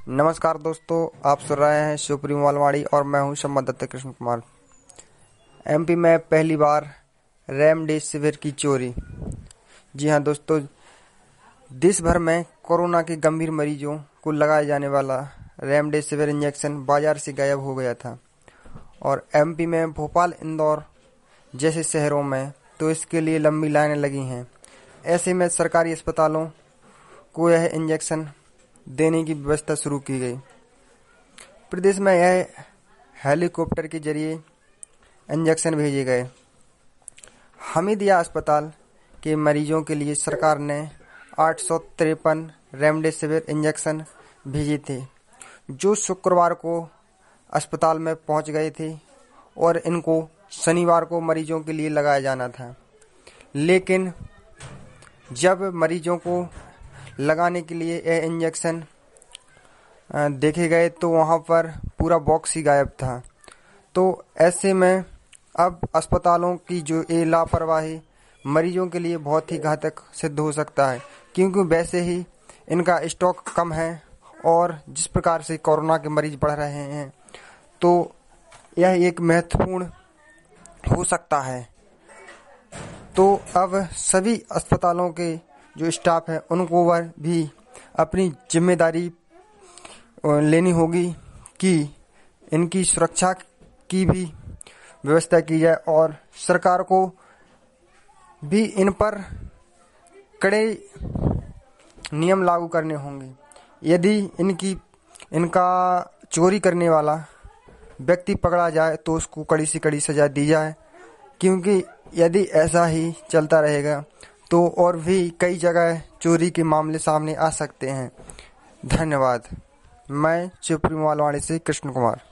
नमस्कार दोस्तों, आप सुन रहे हैं शिवपुरी मालवाड़ी और मैं हूं संवाददाता कृष्ण कुमार। एमपी में पहली बार रेमडेसिविर की चोरी। जी हां दोस्तों, देश भर में कोरोना के गंभीर मरीजों को लगाया जाने वाला रेमडेसिविर इंजेक्शन बाजार से गायब हो गया था और एमपी में भोपाल, इंदौर जैसे शहरों में तो इसके लिए लंबी लाइनें लगी हैं। ऐसे में सरकारी अस्पतालों को यह इंजेक्शन देने की व्यवस्था शुरू की गई। प्रदेश में यह हेलीकॉप्टर के जरिए इंजेक्शन भेजे गए। हमीदिया अस्पताल के मरीजों के लिए सरकार ने 853 रेमडेसिविर इंजेक्शन भेजे थे, जो शुक्रवार को अस्पताल में पहुंच गए थे और इनको शनिवार को मरीजों के लिए लगाया जाना था। लेकिन जब मरीजों को लगाने के लिए यह इंजेक्शन देखे गए तो वहां पर पूरा बॉक्स ही गायब था। तो ऐसे में अब अस्पतालों की जो ये लापरवाही मरीजों के लिए बहुत ही घातक सिद्ध हो सकता है, क्योंकि वैसे ही इनका स्टॉक कम है और जिस प्रकार से कोरोना के मरीज बढ़ रहे हैं तो यह एक महत्वपूर्ण हो सकता है। तो अब सभी अस्पतालों के जो स्टाफ है उनको वह भी अपनी जिम्मेदारी लेनी होगी कि इनकी सुरक्षा की भी व्यवस्था की जाए और सरकार को भी इन पर कड़े नियम लागू करने होंगे। यदि इनका चोरी करने वाला व्यक्ति पकड़ा जाए तो उसको कड़ी से कड़ी सजा दी जाए, क्योंकि यदि ऐसा ही चलता रहेगा तो और भी कई जगह चोरी के मामले सामने आ सकते हैं। धन्यवाद। मैं शिवपुरी मालवाड़ी से कृष्ण कुमार।